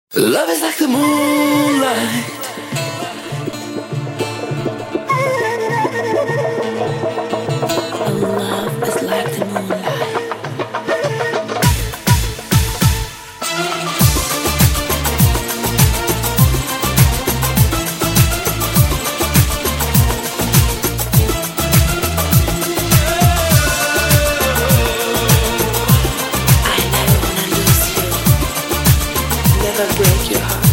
Love is like the moonlight. Love is like the moonlight. Break your heart.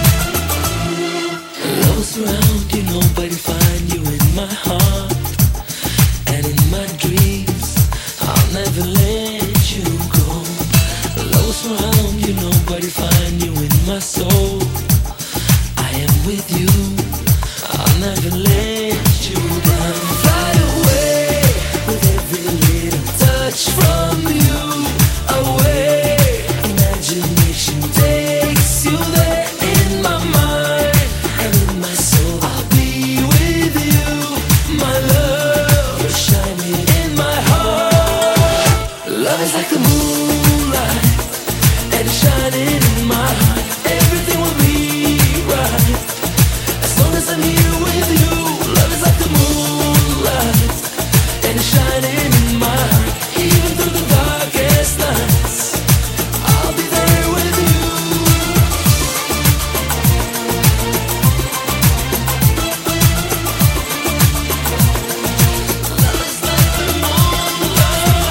Love's around you, nobody find you in my heart and in my dreams. I'll never let you go. Love's around you, nobody find you in my soul. I am with you. I'll never let you down. Fly away with every little touch from you. Away, imagination takes you there in my mind and in my soul. I'll be with you, my love. You're shining in my heart. Love is like the moonlight and it's shining in my heart. Everything will be right as long as I'm here with you. Love is like the moonlight and it's shining in my heart. Even through the darkest nights, I'll be there with you. Love is like the moonlight.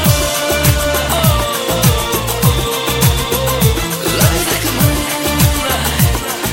Love is like the moonlight.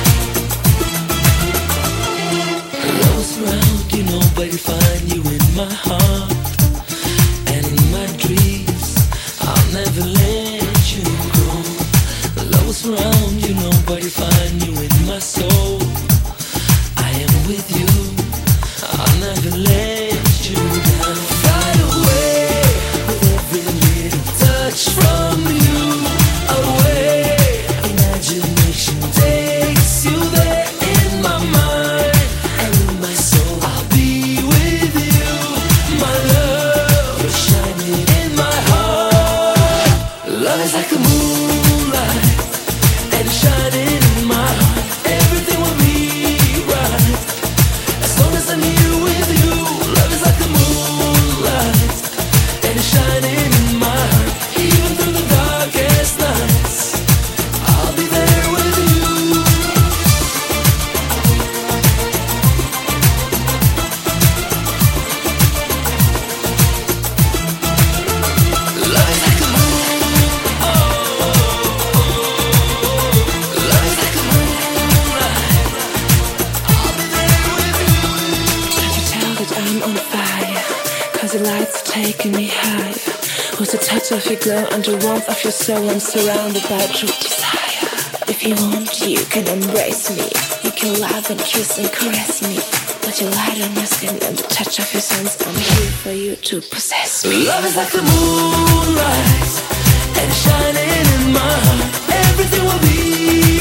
Love's around you, nobody find you in my heart and in my dreams. I'll never let you go. Love's around you, nobody find you in my soul. I am with you. I'll never let you down. Fly away with every little touch from you. Away, imagination takes you there in my mind and in my soul. I'll be with you, my love. You're shining in my heart. Love is like the moonlight and it's shining in my heart. Everything will be right as long as I'm here with you. Love is like the moonlight and it's shining in my heart. Even through the darkest nights, I'll be there with you. Love is like the moon. Love is like the moonlight. I'll be there with you. Can't you tell that I'm on fire? 'Cause the lights are taking me higher. With the touch of your glow and the warmth of your soul, I'm surrounded by true desire. If you want, you can embrace me. You can love and kiss and caress me. But your light on your skin and the touch of your sense, I'm here for you to possess me. Love is like the moonlight and shining in my heart. Everything will be